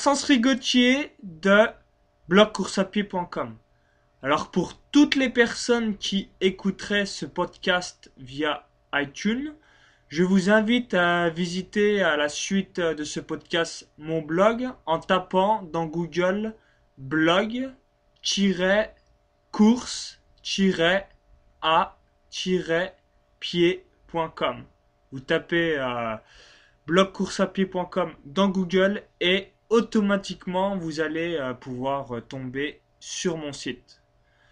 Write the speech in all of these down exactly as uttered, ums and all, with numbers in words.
Maxence Rigotier de blog course à pied point com. Alors pour toutes les personnes qui écouteraient ce podcast via iTunes, je vous invite à visiter à la suite de ce podcast mon blog en tapant dans Google blog-course-à-pied point com. Vous tapez euh, blog course à pied point com dans Google et automatiquement vous allez euh, pouvoir euh, tomber sur mon site.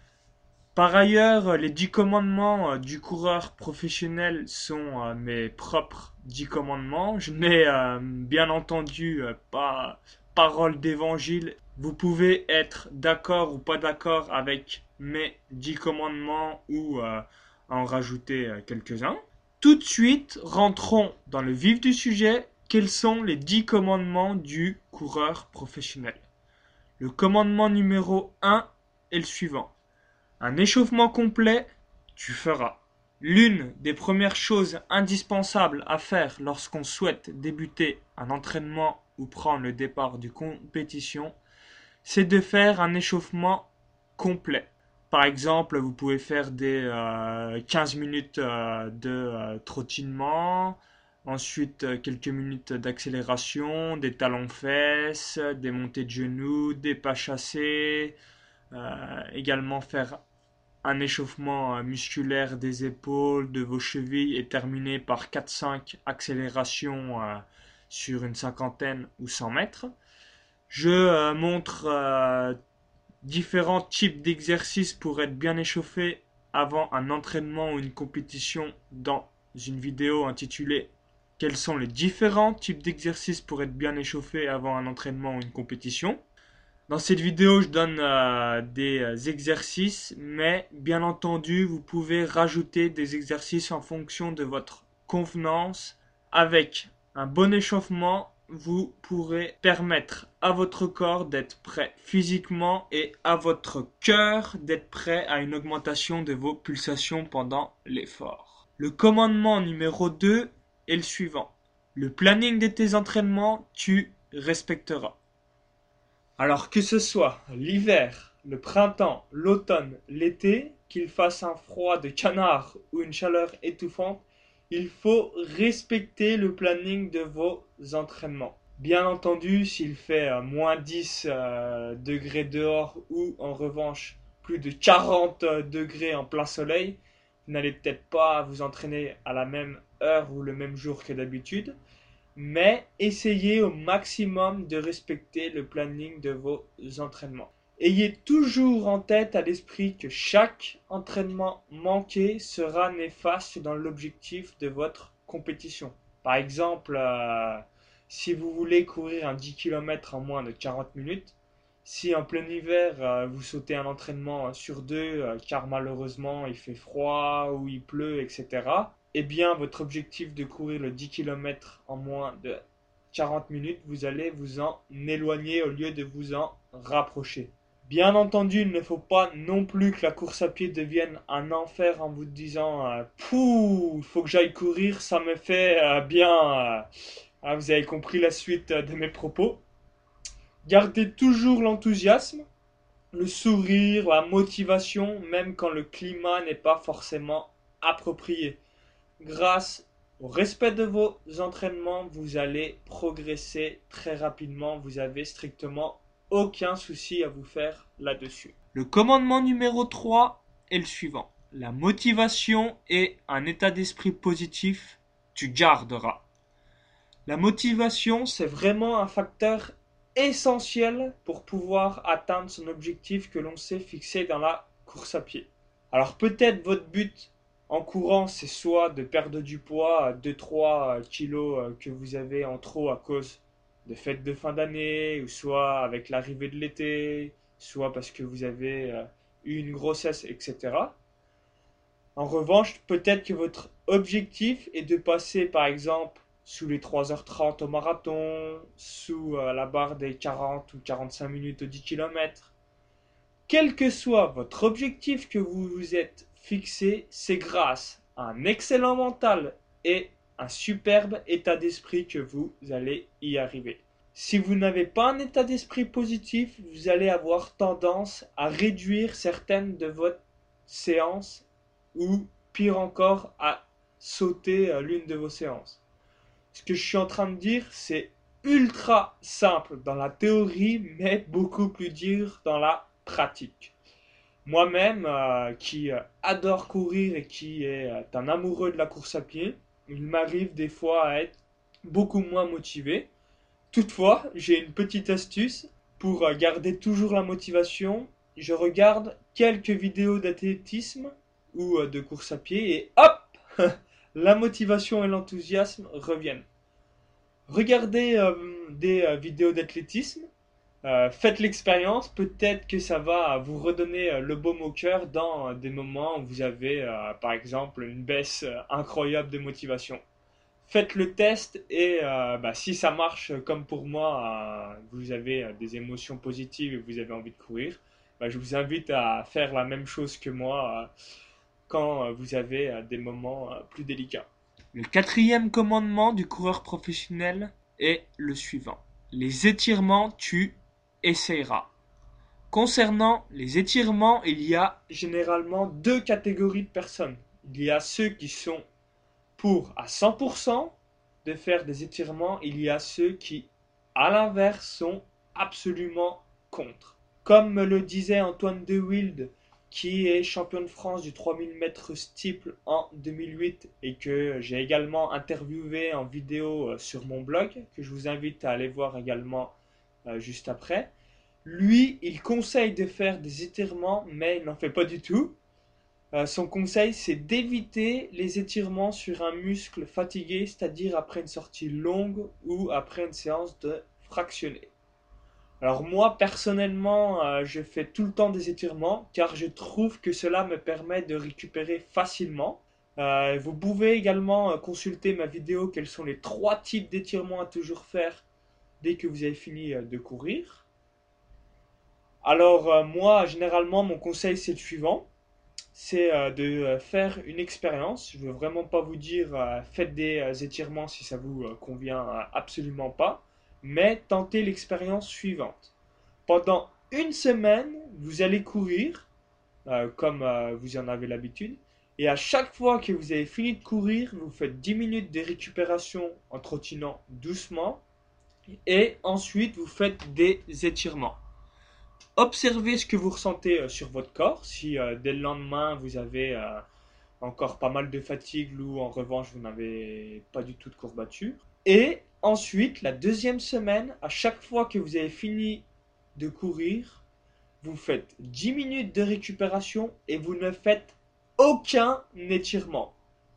Par ailleurs, les dix commandements euh, du coureur professionnel sont euh, mes propres dix commandements. Je n'ai euh, bien entendu euh, pas parole d'évangile. Vous pouvez être d'accord ou pas d'accord avec mes dix commandements ou euh, en rajouter euh, quelques-uns. Tout de suite, rentrons dans le vif du sujet. Quels sont les dix commandements du coureur professionnel? Le commandement numéro un est le suivant. Un échauffement complet, tu feras. L'une des premières choses indispensables à faire lorsqu'on souhaite débuter un entraînement ou prendre le départ d'une compétition, c'est de faire un échauffement complet. Par exemple, vous pouvez faire des euh, quinze minutes euh, de euh, trottinement, ensuite euh, quelques minutes d'accélération, des talons-fesses, des montées de genoux, des pas chassés, euh, également faire un échauffement euh, musculaire des épaules, de vos chevilles et terminer par quatre cinq accélérations euh, sur une cinquantaine ou cent mètres. Je euh, montre euh, différents types d'exercices pour être bien échauffé avant un entraînement ou une compétition dans une vidéo intitulée Quels sont les différents types d'exercices pour être bien échauffé avant un entraînement ou une compétition. Dans cette vidéo, je donne euh, des euh, exercices, mais bien entendu, vous pouvez rajouter des exercices en fonction de votre convenance. Avec un bon échauffement, vous pourrez permettre à votre corps d'être prêt physiquement et à votre cœur d'être prêt à une augmentation de vos pulsations pendant l'effort. Le commandement numéro deux est le suivant. Le planning de tes entraînements, tu respecteras. Alors que ce soit l'hiver, le printemps, l'automne, l'été, qu'il fasse un froid de canard ou une chaleur étouffante, il faut respecter le planning de vos entraînements. Bien entendu, s'il fait euh, moins dix euh, degrés dehors ou en revanche plus de quarante degrés en plein soleil, vous n'allez peut-être pas vous entraîner à la même heure ou le même jour que d'habitude. Mais essayez au maximum de respecter le planning de vos entraînements. Ayez toujours en tête à l'esprit que chaque entraînement manqué sera néfaste dans l'objectif de votre compétition. Par exemple, euh, si vous voulez courir un dix kilomètres en moins de quarante minutes, si en plein hiver euh, vous sautez un entraînement sur deux euh, car malheureusement il fait froid ou il pleut, et cetera, eh bien votre objectif de courir le dix kilomètres en moins de quarante minutes, vous allez vous en éloigner au lieu de vous en rapprocher. Bien entendu, il ne faut pas non plus que la course à pied devienne un enfer en vous disant euh, pouh, il faut que j'aille courir, ça me fait euh, bien. Euh, ah, vous avez compris la suite de mes propos. Gardez toujours l'enthousiasme, le sourire, la motivation, même quand le climat n'est pas forcément approprié. Grâce au respect de vos entraînements, vous allez progresser très rapidement. Vous avez strictement aucun souci à vous faire là-dessus. Le commandement numéro trois est le suivant. La motivation et un état d'esprit positif, tu garderas. La motivation, c'est vraiment un facteur essentiel pour pouvoir atteindre son objectif que l'on s'est fixé dans la course à pied. Alors peut-être votre but en courant, c'est soit de perdre du poids, deux trois kilos que vous avez en trop à cause de fêtes de fin d'année, ou soit avec l'arrivée de l'été, soit parce que vous avez eu une grossesse, et cetera. En revanche, peut-être que votre objectif est de passer par exemple sous les trois heures trente au marathon, sous euh, la barre des quarante ou quarante-cinq minutes au dix kilomètres. Quel que soit votre objectif que vous vous êtes fixé, c'est grâce à un excellent mental et un superbe état d'esprit que vous allez y arriver. Si vous n'avez pas un état d'esprit positif, vous allez avoir tendance à réduire certaines de vos séances ou pire encore à sauter l'une de vos séances. Ce que je suis en train de dire, c'est ultra simple dans la théorie, mais beaucoup plus dur dans la pratique. Moi-même, euh, qui euh, adore courir et qui est euh, un amoureux de la course à pied, il m'arrive des fois à être beaucoup moins motivé. Toutefois, j'ai une petite astuce pour euh, garder toujours la motivation. Je regarde quelques vidéos d'athlétisme ou euh, de course à pied et hop, la motivation et l'enthousiasme reviennent. Regardez euh, des euh, vidéos d'athlétisme, euh, faites l'expérience, peut-être que ça va vous redonner euh, le baume au cœur dans euh, des moments où vous avez euh, par exemple une baisse euh, incroyable de motivation. Faites le test et euh, bah, si ça marche comme pour moi, euh, vous avez euh, des émotions positives et vous avez envie de courir, bah, je vous invite à faire la même chose que moi euh, quand euh, vous avez euh, des moments euh, plus délicats. Le quatrième commandement du coureur professionnel est le suivant. Les étirements, tu essayeras. Concernant les étirements, il y a généralement deux catégories de personnes. Il y a ceux qui sont pour à cent pour cent de faire des étirements, il y a ceux qui, à l'inverse, sont absolument contre. Comme me le disait Antoine De Wilde, qui est champion de France du trois mille mètres steeple en deux mille huit et que j'ai également interviewé en vidéo sur mon blog, que je vous invite à aller voir également euh, juste après. Lui, il conseille de faire des étirements, mais il n'en fait pas du tout. Euh, son conseil, c'est d'éviter les étirements sur un muscle fatigué, c'est-à-dire après une sortie longue ou après une séance de fractionné. Alors moi, personnellement, euh, je fais tout le temps des étirements car je trouve que cela me permet de récupérer facilement. Euh, vous pouvez également euh, consulter ma vidéo quels sont les trois types d'étirements à toujours faire dès que vous avez fini euh, de courir. Alors euh, moi, généralement, mon conseil, c'est le suivant. C'est euh, de euh, faire une expérience. Je ne veux vraiment pas vous dire euh, faites des euh, étirements si ça vous euh, convient euh, absolument pas, mais tentez l'expérience suivante. Pendant une semaine, vous allez courir euh, comme euh, vous en avez l'habitude, et à chaque fois que vous avez fini de courir, vous faites dix minutes de récupération en trottinant doucement, et ensuite vous faites des étirements. Observez ce que vous ressentez euh, sur votre corps. Si euh, dès le lendemain vous avez euh, encore pas mal de fatigue ou en revanche vous n'avez pas du tout de courbature. Et ensuite, la deuxième semaine, à chaque fois que vous avez fini de courir, vous faites dix minutes de récupération et vous ne faites aucun étirement.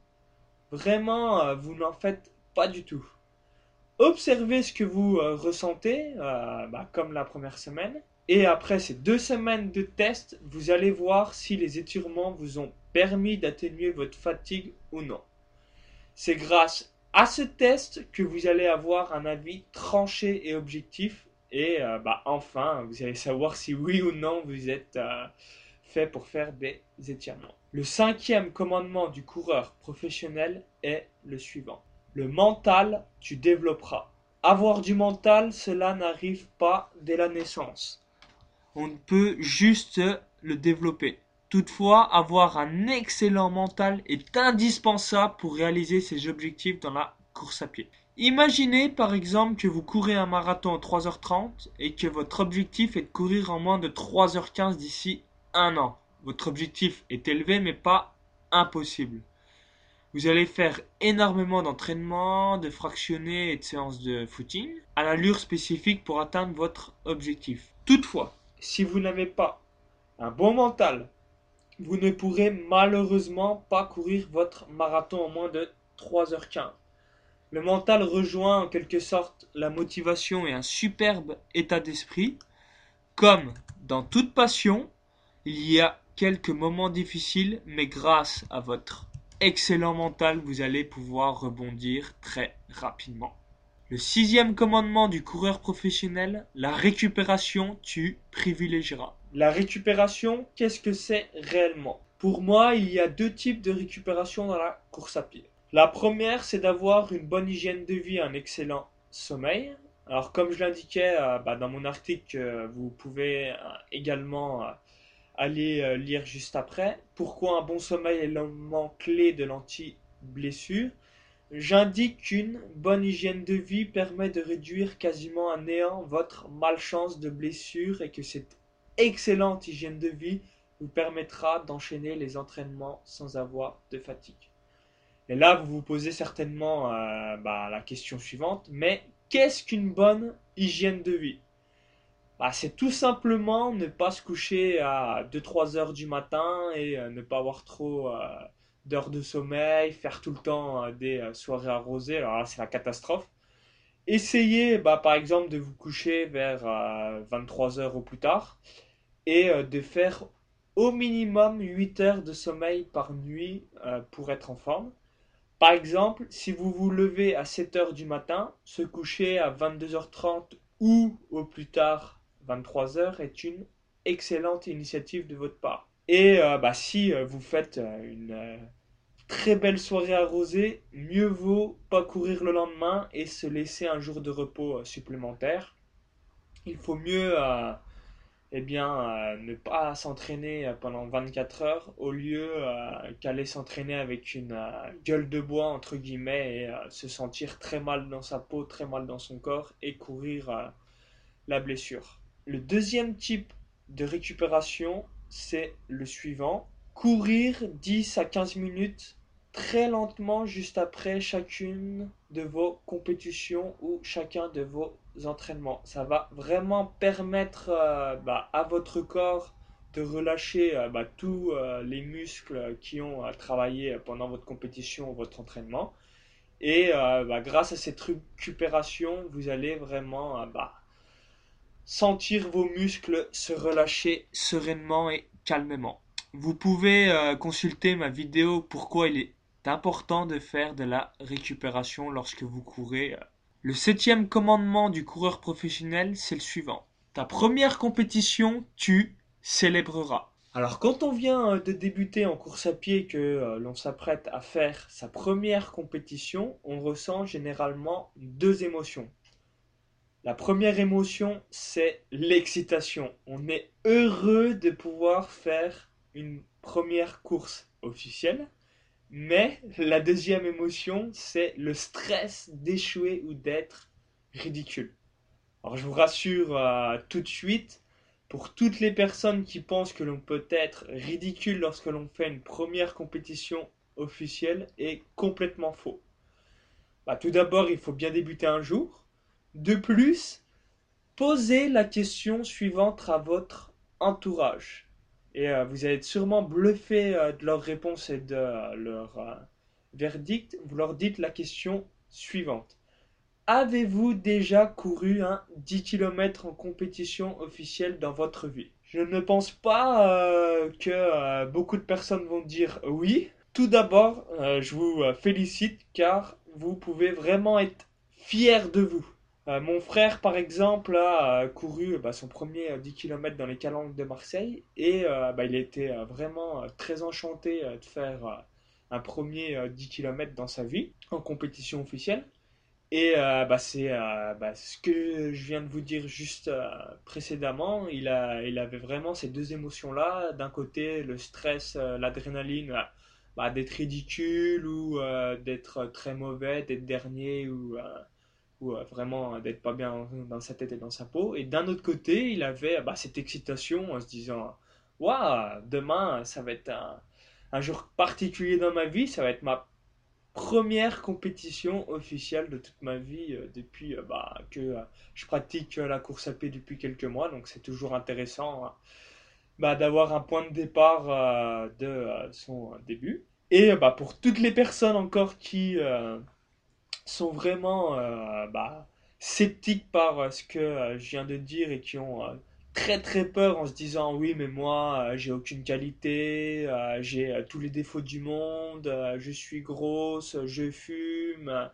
Vraiment, euh, vous n'en faites pas du tout. Observez ce que vous euh, ressentez, euh, bah, comme la première semaine. Et après ces deux semaines de test, vous allez voir si les étirements vous ont permis d'atténuer votre fatigue ou non. C'est grâce à ce test que vous allez avoir un avis tranché et objectif. Et euh, bah, enfin, vous allez savoir si oui ou non vous êtes euh, fait pour faire des étirements. Le cinquième commandement du coureur professionnel est le suivant. Le mental, tu développeras. Avoir du mental, cela n'arrive pas dès la naissance. On peut juste le développer. Toutefois, avoir un excellent mental est indispensable pour réaliser ses objectifs dans la course à pied. Imaginez par exemple que vous courez un marathon en trois heures trente et que votre objectif est de courir en moins de trois heures quinze d'ici un an. Votre objectif est élevé mais pas impossible. Vous allez faire énormément d'entraînement, de fractionnés et de séances de footing à l'allure spécifique pour atteindre votre objectif. Toutefois, si vous n'avez pas un bon mental, vous ne pourrez malheureusement pas courir votre marathon en moins de trois heures quinze. Le mental rejoint en quelque sorte la motivation et un superbe état d'esprit. Comme dans toute passion, il y a quelques moments difficiles, mais grâce à votre excellent mental, vous allez pouvoir rebondir très rapidement. Le sixième commandement du coureur professionnel, la récupération, tu privilégieras. La récupération, qu'est-ce que c'est réellement? Pour moi, il y a deux types de récupération dans la course à pied. La première, c'est d'avoir une bonne hygiène de vie, un excellent sommeil. Alors comme je l'indiquais euh, bah, dans mon article, euh, vous pouvez euh, également euh, aller euh, lire juste après. Pourquoi un bon sommeil est l'élément clé de l'anti-blessure? J'indique qu'une bonne hygiène de vie permet de réduire quasiment à néant votre malchance de blessure et que cette excellente hygiène de vie vous permettra d'enchaîner les entraînements sans avoir de fatigue. Et là, vous vous posez certainement euh, bah, la question suivante, mais qu'est-ce qu'une bonne hygiène de vie? Bah, c'est tout simplement ne pas se coucher à deux trois heures du matin et euh, ne pas avoir trop euh, d'heures de sommeil, faire tout le temps euh, des euh, soirées arrosées. Alors là, c'est la catastrophe. Essayez, bah, par exemple, de vous coucher vers euh, vingt-trois heures au plus tard et euh, de faire au minimum huit heures de sommeil par nuit euh, pour être en forme. Par exemple, si vous vous levez à sept heures du matin, se coucher à vingt-deux heures trente ou au plus tard vingt-trois heures est une excellente initiative de votre part. Et euh, bah, si euh, vous faites euh, une euh, très belle soirée arrosée, mieux vaut pas courir le lendemain et se laisser un jour de repos euh, supplémentaire. Il faut mieux euh, eh bien, euh, ne pas s'entraîner euh, pendant vingt-quatre heures au lieu euh, qu'aller s'entraîner avec une euh, gueule de bois, entre guillemets, et euh, se sentir très mal dans sa peau, très mal dans son corps et courir euh, la blessure. Le deuxième type de récupération, c'est le suivant. Courir dix à quinze minutes très lentement juste après chacune de vos compétitions ou chacun de vos entraînements. Ça va vraiment permettre euh, bah, à votre corps de relâcher euh, bah, tous euh, les muscles qui ont euh, travaillé pendant votre compétition ou votre entraînement. Et euh, bah, grâce à cette récupération, vous allez vraiment euh, bah, sentir vos muscles se relâcher sereinement et calmement. Vous pouvez euh, consulter ma vidéo pourquoi il est important de faire de la récupération lorsque vous courez. Le septième commandement du coureur professionnel, c'est le suivant. Ta première compétition, tu célébreras. Alors quand on vient euh, de débuter en course à pied, que euh, l'on s'apprête à faire sa première compétition, on ressent généralement deux émotions. La première émotion, c'est l'excitation. On est heureux de pouvoir faire une première course officielle. Mais la deuxième émotion, c'est le stress d'échouer ou d'être ridicule. Alors je vous rassure euh, tout de suite, pour toutes les personnes qui pensent que l'on peut être ridicule lorsque l'on fait une première compétition officielle, est complètement faux. Bah, tout d'abord, il faut bien débuter un jour. De plus, posez la question suivante à votre entourage. Et euh, vous allez être sûrement bluffé euh, de leurs réponses et de euh, leur euh, verdict. Vous leur dites la question suivante. Avez-vous déjà couru un dix kilomètres en compétition officielle dans votre vie? Je ne pense pas euh, que euh, beaucoup de personnes vont dire oui. Tout d'abord, euh, je vous euh, félicite car vous pouvez vraiment être fiers de vous. Euh, mon frère, par exemple, a euh, couru bah, son premier euh, dix kilomètres dans les calanques de Marseille et euh, bah, il était euh, vraiment euh, très enchanté euh, de faire euh, un premier euh, dix kilomètres dans sa vie en compétition officielle. Et euh, bah, c'est euh, bah, ce que je viens de vous dire juste euh, précédemment. Il, a, il avait vraiment ces deux émotions-là. D'un côté, le stress, euh, l'adrénaline, euh, bah, d'être ridicule ou euh, d'être très mauvais, d'être dernier ou, euh, ou euh, vraiment d'être pas bien dans sa tête et dans sa peau. Et d'un autre côté, il avait bah, cette excitation en se disant waouh, demain, ça va être un, un jour particulier dans ma vie, ça va être ma première compétition officielle de toute ma vie euh, depuis euh, bah, que euh, je pratique euh, la course à pied depuis quelques mois. Donc c'est toujours intéressant hein, bah, d'avoir un point de départ euh, de euh, son début. Et euh, bah, pour toutes les personnes encore qui euh, sont vraiment euh, bah, sceptiques par euh, ce que euh, je viens de dire et qui ont euh, très très peur en se disant oui mais moi euh, j'ai aucune qualité, euh, j'ai euh, tous les défauts du monde, euh, je suis grosse, je fume,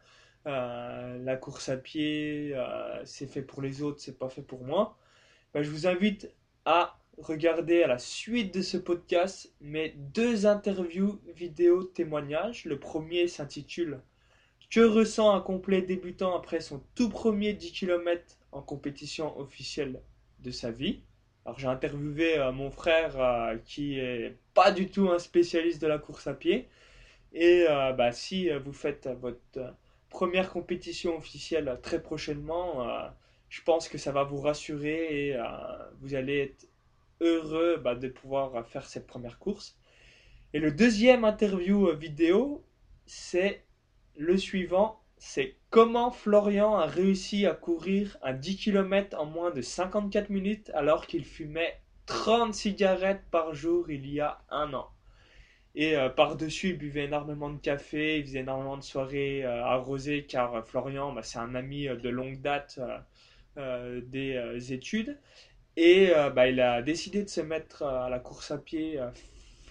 euh, la course à pied euh, c'est fait pour les autres, c'est pas fait pour moi. Bah, je vous invite à regarder à la suite de ce podcast mes deux interviews vidéo témoignages. Le premier s'intitule Que ressent un complet débutant après son tout premier dix kilomètres en compétition officielle de sa vie? Alors j'ai interviewé euh, mon frère euh, qui est pas du tout un spécialiste de la course à pied. Et euh, bah, si euh, vous faites votre euh, première compétition officielle euh, très prochainement, euh, je pense que ça va vous rassurer et euh, vous allez être heureux bah, de pouvoir euh, faire cette première course. Et le deuxième interview euh, vidéo, c'est le suivant, c'est comment Florian a réussi à courir un dix kilomètres en moins de cinquante-quatre minutes alors qu'il fumait trente cigarettes par jour il y a un an. Et euh, par-dessus, il buvait énormément de café, il faisait énormément de soirées euh, arrosées, car euh, Florian, bah, c'est un ami euh, de longue date euh, euh, des euh, études. Et euh, bah, il a décidé de se mettre euh, à la course à pied euh,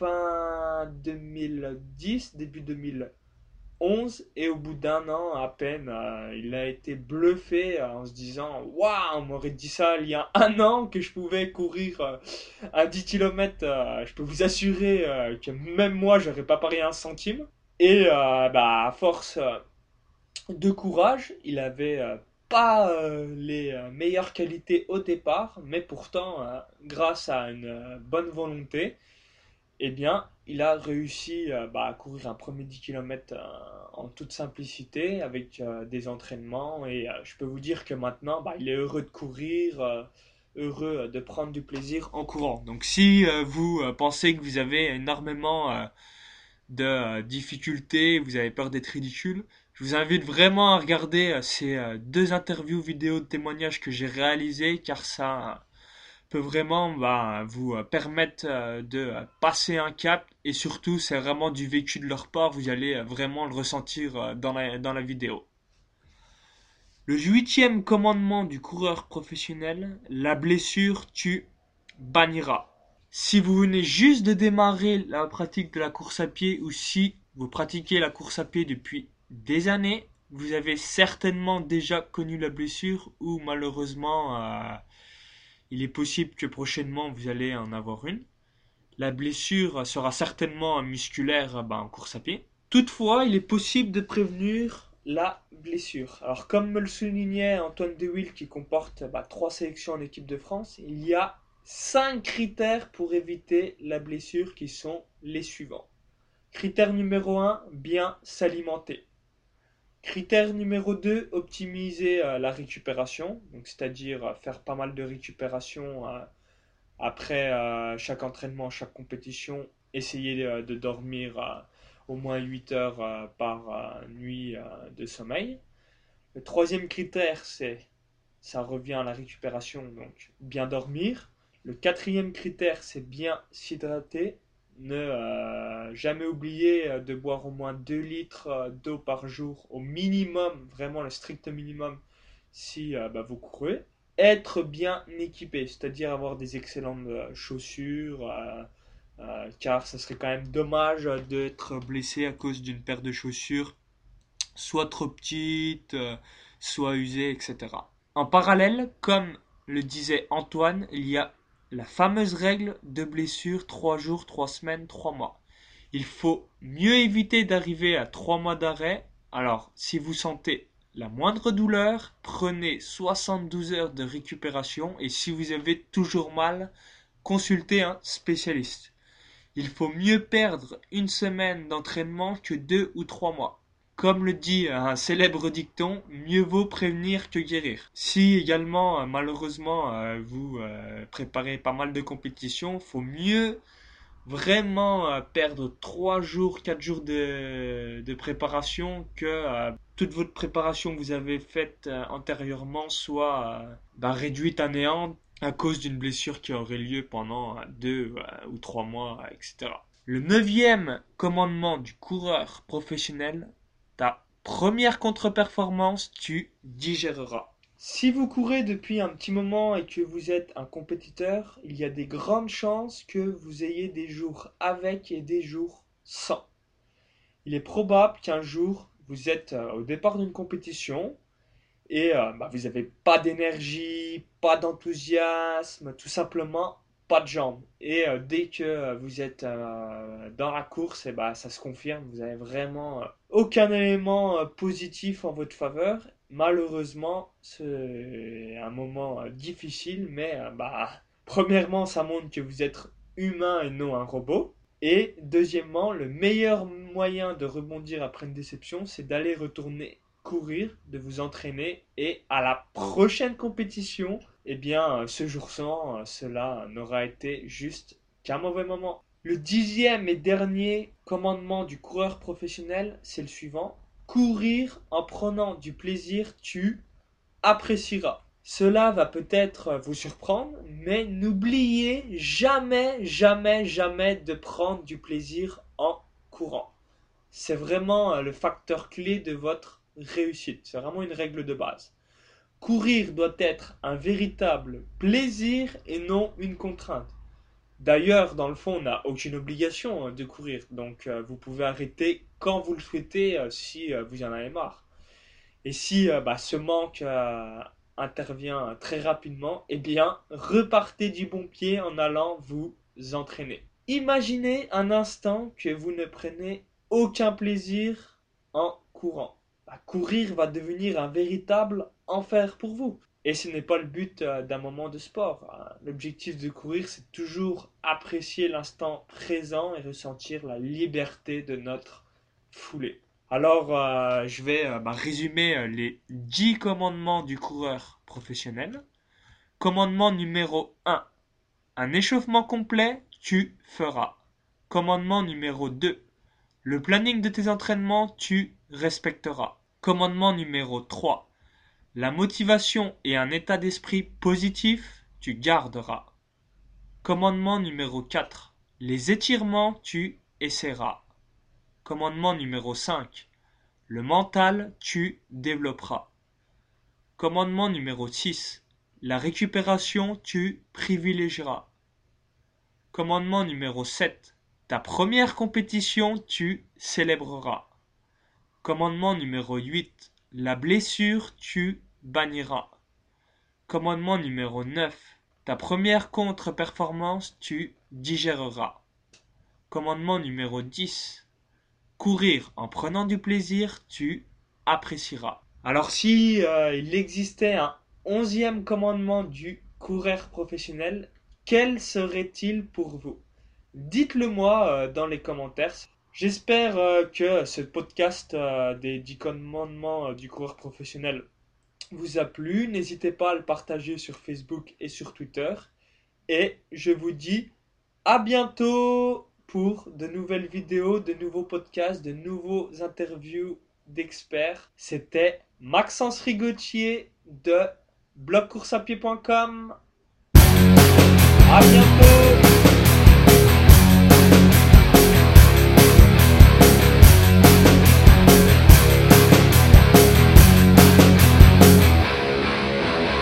fin deux mille dix, début deux mille onze, et au bout d'un an à peine, euh, il a été bluffé euh, en se disant waouh, on m'aurait dit ça il y a un an que je pouvais courir euh, à dix kilomètres. Euh, je peux vous assurer euh, que même moi, j'aurais pas parié un centime. Et euh, bah, à force euh, de courage, il avait euh, pas euh, les euh, meilleures qualités au départ, mais pourtant, euh, grâce à une euh, bonne volonté, eh bien, il a réussi euh, bah, à courir un premier dix kilomètres euh, en toute simplicité avec euh, des entraînements. Et euh, je peux vous dire que maintenant, bah, il est heureux de courir, euh, heureux euh, de prendre du plaisir en courant. Donc, si euh, vous euh, pensez que vous avez énormément euh, de euh, difficultés, vous avez peur d'être ridicule, je vous invite vraiment à regarder euh, ces euh, deux interviews vidéo de témoignages que j'ai réalisées, car ça peut vraiment bah, vous euh, permettre euh, de euh, passer un cap, et surtout c'est vraiment du vécu de leur part, vous allez euh, vraiment le ressentir euh, dans la, dans la vidéo. Le huitième commandement du coureur professionnel, la blessure tue, bannira. Si vous venez juste de démarrer la pratique de la course à pied, ou si vous pratiquez la course à pied depuis des années, vous avez certainement déjà connu la blessure, ou malheureusement euh, il est possible que prochainement vous allez en avoir une. La blessure sera certainement musculaire bah, en course à pied. Toutefois, il est possible de prévenir la blessure. Alors, comme me le soulignait Antoine Dewille, qui comporte bah, trois sélections en équipe de France, il y a cinq critères pour éviter la blessure qui sont les suivants. Critère numéro un, bien s'alimenter. Critère numéro deux, optimiser euh, la récupération, donc c'est-à-dire euh, faire pas mal de récupération euh, après euh, chaque entraînement, chaque compétition, essayer euh, de dormir euh, au moins huit heures euh, par euh, nuit euh, de sommeil. Le troisième critère, c'est ça revient à la récupération, donc bien dormir. Le quatrième critère, c'est bien s'hydrater. Ne euh, jamais oublier euh, de boire au moins deux litres euh, d'eau par jour au minimum, vraiment le strict minimum si euh, bah, vous courez. Être bien équipé, c'est-à-dire avoir des excellentes euh, chaussures, euh, euh, car ça serait quand même dommage euh, d'être blessé à cause d'une paire de chaussures soit trop petite, euh, soit usée, et cetera. En parallèle, comme le disait Antoine, il y a la fameuse règle de blessure trois jours, trois semaines, trois mois. Il faut mieux éviter d'arriver à trois mois d'arrêt. Alors, si vous sentez la moindre douleur, prenez soixante-douze heures de récupération, et si vous avez toujours mal, consultez un spécialiste. Il faut mieux perdre une semaine d'entraînement que deux ou trois mois. Comme le dit un célèbre dicton, mieux vaut prévenir que guérir. Si également, malheureusement, euh, vous euh, préparez pas mal de compétitions, faut mieux vraiment euh, perdre trois jours, quatre jours de, de préparation que euh, toute votre préparation que vous avez faite euh, antérieurement soit euh, bah, réduite à néant à cause d'une blessure qui aurait lieu pendant euh, deux euh, ou trois mois, et cetera. Le neuvième commandement du coureur professionnel, ta première contre-performance, tu digéreras. Si vous courez depuis un petit moment et que vous êtes un compétiteur, il y a des grandes chances que vous ayez des jours avec et des jours sans. Il est probable qu'un jour, vous êtes euh, au départ d'une compétition et euh, bah, vous n'avez pas d'énergie, pas d'enthousiasme, tout simplement pas de jambes. Et euh, dès que euh, vous êtes euh, dans la course, et bah, ça se confirme, vous avez vraiment euh, aucun élément euh, positif en votre faveur. Malheureusement, c'est un moment euh, difficile, mais euh, bah, premièrement, ça montre que vous êtes humain et non un robot. Et deuxièmement, le meilleur moyen de rebondir après une déception, c'est d'aller retourner courir, de vous entraîner et à la prochaine compétition, eh bien, ce jour sans, cela n'aura été juste qu'un mauvais moment. Le dixième et dernier commandement du coureur professionnel, c'est le suivant. Courir en prenant du plaisir, tu apprécieras. Cela va peut-être vous surprendre, mais n'oubliez jamais, jamais, jamais de prendre du plaisir en courant. C'est vraiment le facteur clé de votre réussite. C'est vraiment une règle de base. Courir doit être un véritable plaisir et non une contrainte. D'ailleurs, dans le fond, on n'a aucune obligation de courir. Donc, euh, vous pouvez arrêter quand vous le souhaitez euh, si euh, vous en avez marre. Et si euh, bah, ce manque euh, intervient très rapidement, eh bien, repartez du bon pied en allant vous entraîner. Imaginez un instant que vous ne prenez aucun plaisir en courant. Bah, courir va devenir un véritable enfer pour vous. Et ce n'est pas le but euh, d'un moment de sport. L'objectif de courir, c'est toujours apprécier l'instant présent et ressentir la liberté de notre foulée. Alors, euh, je vais euh, bah, résumer euh, les dix commandements du coureur professionnel. Commandement numéro un. Un échauffement complet, tu feras. Commandement numéro deux. Le planning de tes entraînements, tu respecteras. Commandement numéro trois. La motivation et un état d'esprit positif, tu garderas. Commandement numéro quatre. Les étirements, tu essaieras. Commandement numéro cinq. Le mental, tu développeras. Commandement numéro six. La récupération, tu privilégieras. Commandement numéro sept. Ta première compétition, tu célébreras. Commandement numéro huit. La blessure, tu banniras. Commandement numéro neuf. Ta première contre-performance, tu digéreras. Commandement numéro dix. Courir en prenant du plaisir, tu apprécieras. Alors si euh, il existait un onzième commandement du coureur professionnel, quel serait-il pour vous? Dites-le moi euh, dans les commentaires. J'espère euh, que ce podcast euh, des dix commandements euh, du coureur professionnel vous a plu. N'hésitez pas à le partager sur Facebook et sur Twitter. Et je vous dis à bientôt pour de nouvelles vidéos, de nouveaux podcasts, de nouveaux interviews d'experts. C'était Maxence Rigotier de blog course à pied point com. À bientôt!